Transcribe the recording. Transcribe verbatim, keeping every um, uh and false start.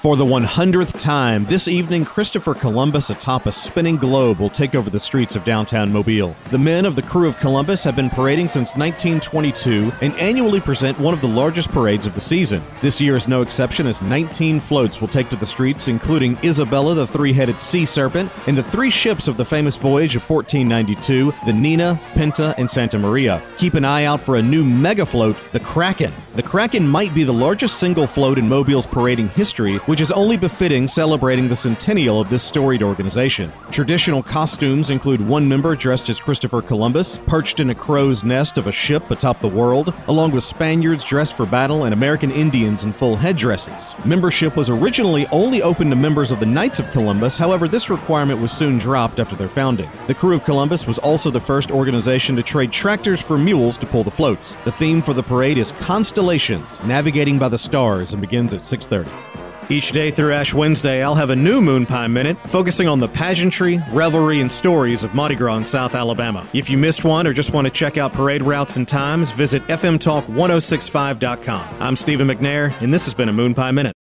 For the one hundredth time, this evening, Christopher Columbus atop a spinning globe will take over the streets of downtown Mobile. The men of the crew of Columbus have been parading since nineteen twenty-two and annually present one of the largest parades of the season. This year is no exception, as nineteen floats will take to the streets, including Isabella, the three-headed sea serpent, and the three ships of the famous voyage of fourteen ninety-two, the Nina, Pinta, and Santa Maria. Keep an eye out for a new mega float, the Kraken. The Kraken might be the largest single float in Mobile's parading history, which is only befitting celebrating the centennial of this storied organization. Traditional costumes include one member dressed as Christopher Columbus, perched in a crow's nest of a ship atop the world, along with Spaniards dressed for battle and American Indians in full headdresses. Membership was originally only open to members of the Knights of Columbus, however, this requirement was soon dropped after their founding. The crew of Columbus was also the first organization to trade tractors for mules to pull the floats. The theme for the parade is Constellations, Navigating by the Stars, and begins at six thirty. Each day through Ash Wednesday, I'll have a new Moon Pie Minute focusing on the pageantry, revelry, and stories of Mardi Gras in South Alabama. If you missed one or just want to check out parade routes and times, visit f m talk ten sixty-five dot com. I'm Stephen McNair, and this has been a Moon Pie Minute.